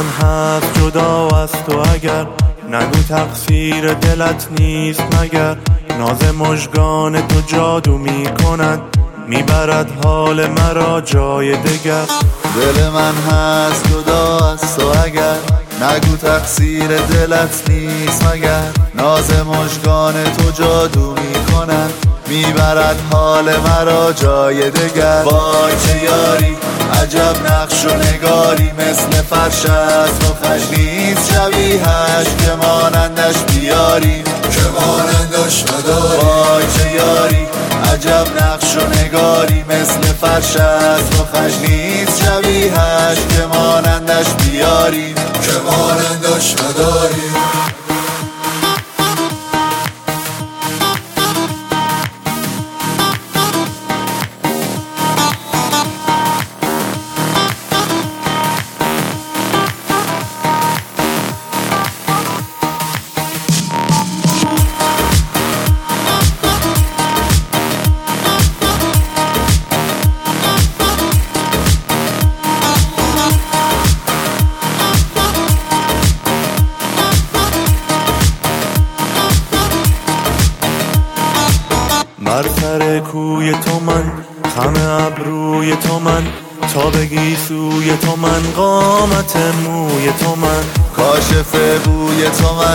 من هست جدا از تو، اگر نگو تقصیر دلت نیست مگر. ناز مژگان تو جادو میکند، میبرد حال مرا جای دگر. دل من هست جدا از تو، اگر نگو تقصیر دلت نیست مگر. ناز مژگان تو جادو میکند، میبرد حال مرا جای دگر. وای چه یاری عجب نقش و نگاری، مثل فرش است و خش نیست شبیهش، که مانندش بیاری که مانندش نداری. وای چه یاری عجب نقش و نگاری، مثل فرش است و خش نیست شبیهش، که مانندش بیاری که مانندش نداری. بر سر کوی تو من، خم ابروی تو من، تا بگی سوی تو من، قامت موی تو من، کاشف بوی تو من،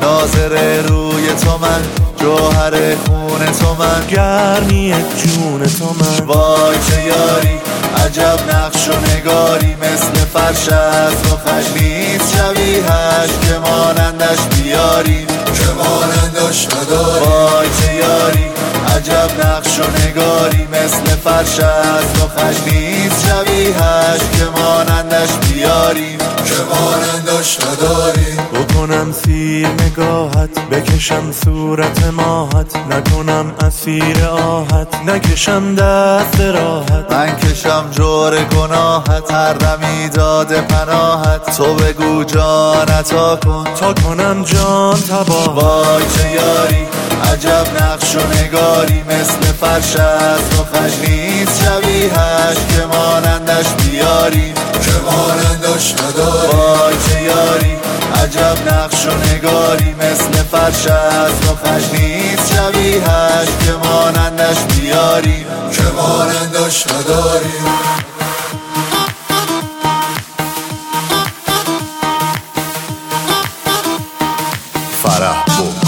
ناظر روی تو من، جوهر خون تو من، گرمی جون تو من. وای چه یاری عجب نقش و نگاری، مثل فرش است و خش نیست شبیهش، که مانندش بیاری که مانندش نداری. وای چه یاری عجب نقش و نگاری، مثل فرش است و خش نیست شبیهش، که مانندش بیاری که مانندش نداری. بکنم سیر نگاهت، بکشم صورت ماهت، نکنم اسیر آهت، نکشم دست راحت. من کشم جور گناهت، هر دمی داده پناهت، تو بگو جان عطا کن تا کنم جان تباه. وای چه یاری عجب نقش و نگاری، مثل فرش است و خش نیست شبیهش، که مانندش بیاری که مانندش نداری. وای چه یاری عجب نقش و نگاری، مثل فرش است و خش نیست شبیهش، که مانندش بیاری که مانندش نداری. فرح بود.